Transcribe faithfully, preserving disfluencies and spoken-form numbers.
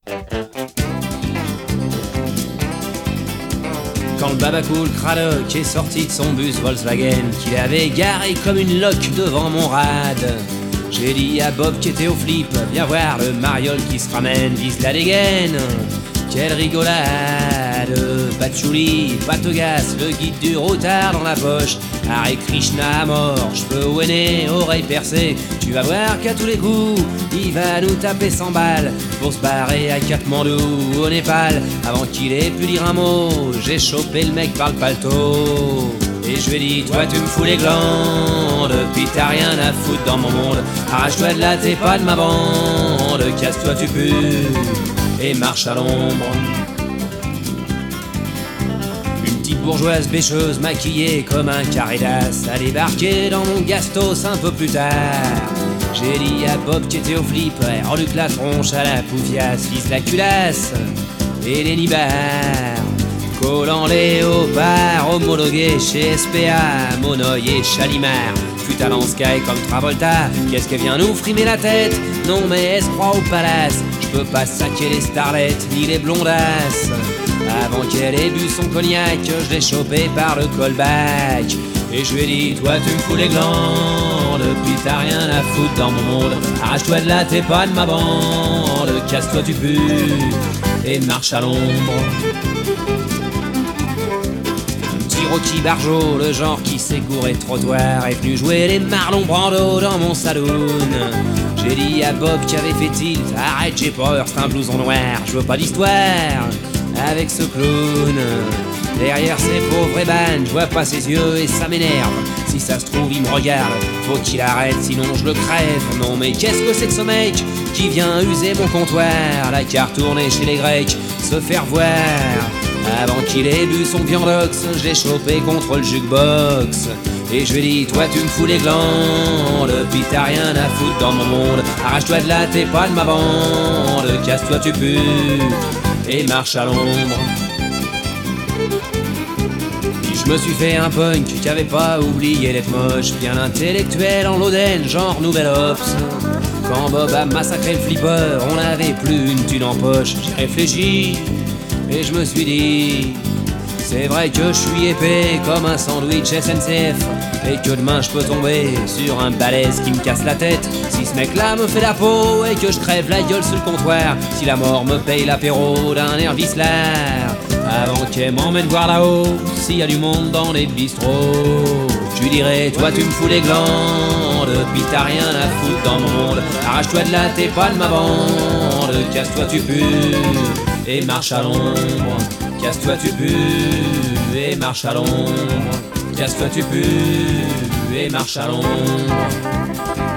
Quand le babacool Cradock est sorti de son bus Volkswagen qu'il avait garé comme une loque devant mon rad, j'ai dit à Bob qui était au flip, viens voir le mariole qui se ramène, vise la dégaine. Quelle rigolade, patchouli, patogas, le guide du routard dans la poche. Hare Krishna à mort, cheveux au nez, oreilles percées. Tu vas voir qu'à tous les coups, il va nous taper cent balles pour se barrer à Katmandou, au Népal. Avant qu'il ait pu dire un mot, j'ai chopé le mec par le paletot. Et je lui ai dit, toi tu me fous les glandes, puis t'as rien à foutre dans mon monde. Arrache-toi de là, t'es pas de ma bande, casse-toi tu pues et marche à l'ombre. Une petite bourgeoise bêcheuse maquillée comme un carré d'as a débarqué dans mon gastos un peu plus tard. J'ai dit à Bob qui était au flip, rends-lui la tronche à la poufiasse, vise la culasse et les nibards. Collant léopard, homologué chez S P A, Monoï et Chalimard. Putain dans Sky comme Travolta, qu'est-ce qu'elle vient nous frimer la tête? Non mais elle se croit au palace, je peux pas saquer les starlettes ni les blondasses. Avant qu'elle ait bu son cognac, je l'ai chopé par le callback. Et je lui ai dit, toi tu me fous les glandes, puis t'as rien à foutre dans mon monde. Arrache-toi de là, t'es pas de ma bande, casse-toi tu pues et marche à l'ombre. Rocky Barjo, le genre qui s'est gouré de trottoir, est venu jouer les Marlon Brando dans mon saloon. J'ai dit à Bob qui avait fait tilt, arrête j'ai peur, c'est un blouson noir, je veux pas d'histoire avec ce clown. Derrière ces pauvres ébannes, je vois pas ses yeux et ça m'énerve. Si ça se trouve il me regarde, faut qu'il arrête sinon je le crève. Non mais qu'est-ce que c'est que ce mec qui vient user mon comptoir? La carte tournée chez les Grecs, se faire voir. Avant qu'il ait bu son viandox, je l'ai chopé contre le jukebox. Et je lui ai dit, toi tu me fous les glandes, puis t'as rien à foutre dans mon monde. Arrache-toi de là, t'es pas de ma bande, casse-toi tu pues et marche à l'ombre. Puis je me suis fait un punk qui avait pas oublié d'être moche, bien intellectuel en l'Oden, genre Nouvel Ops. Quand Bob a massacré le flipper, on n'avait plus une thune en poche. J'ai réfléchi et je me suis dit, c'est vrai que je suis épais comme un sandwich S N C F, et que demain je peux tomber sur un balèze qui me casse la tête. Si ce mec là me fait la peau et que je crève la gueule sur le comptoir, si la mort me paye l'apéro d'un air vicelard, avant qu'elle m'emmène voir là-haut s'il y a du monde dans les bistrots, je lui dirais, toi tu me fous les glandes, puis t'as rien à foutre dans mon monde. Arrache-toi de là, t'es pas de ma bande, casse-toi tu pues et marche à l'ombre. Casse-toi tu pues et marche à l'ombre. Casse-toi tu pues et marche à l'ombre.